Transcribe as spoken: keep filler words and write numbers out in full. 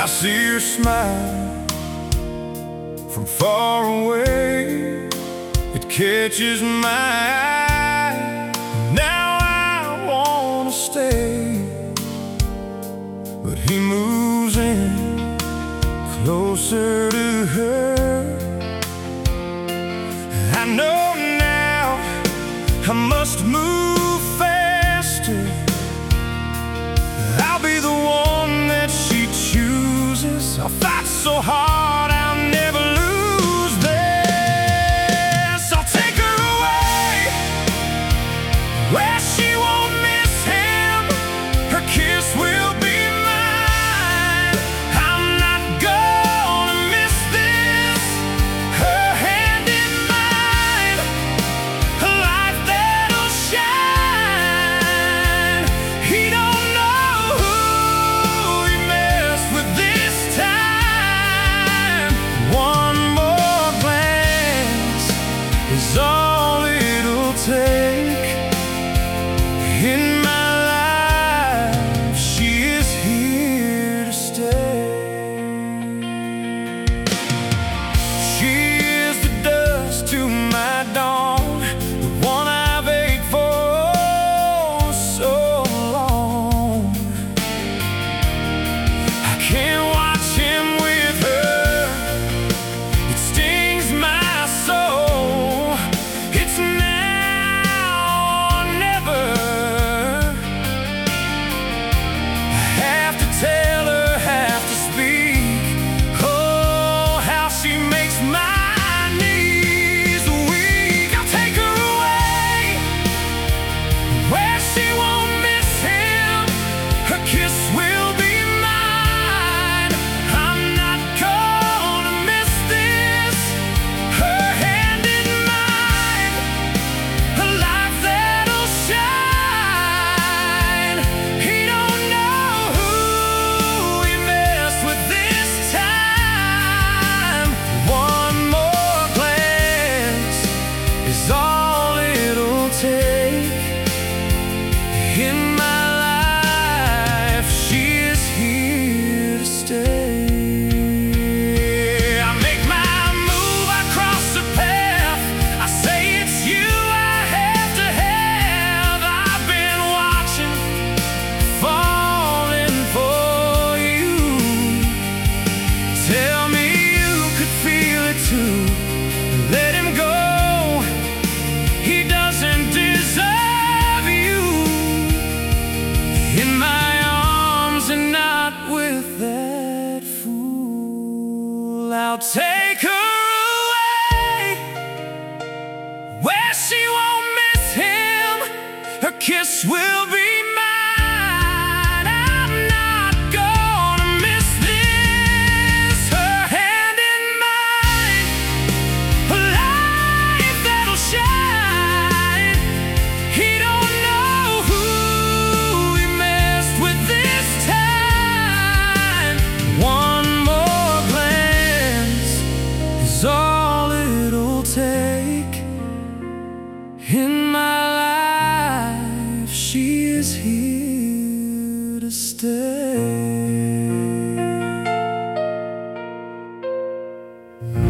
see her smile from far away. It catches my eye. Now I wanna stay, but he moves in closer to her. I know now I must move faster. I'll be the one that she chooses. I'll fight so hard I'll never lose this. I'll take her away where she won't miss him. Her kiss will be mine. I'm not gonna miss this. Her hand in mine, a life that'll shine. He don't know who he messed with this time. One more glance is all it'll take. In my life, she is here to stay. She is the dust to my dawn, the one I've ached for so long. I can't watch him with her, it stings my soul. It's now or never. I have to tell her, have to speak. Oh, how she makes my knees weak. I'll take her away where she won't miss him. Her kiss will be mine. I'm not gonna miss this. Her hand in mine, a life that'll shine. He don't know who he messed with this time. One more glance is all it'll take. In my life, she is here to stay. I make my move, I cross the path. I say it's you I have to have. I've been watching, falling for you. Tell me you could feel it too. Let him go, he doesn't deserve you. In my arms and not with that fool. I'll take her away where she won't miss him. Her kiss will be mine. I'm not gonna miss this. Her hand in mine, a life that'll shine. He don't know who he messed with this time. One more glance is all it'll take. In my life, she is here to stay.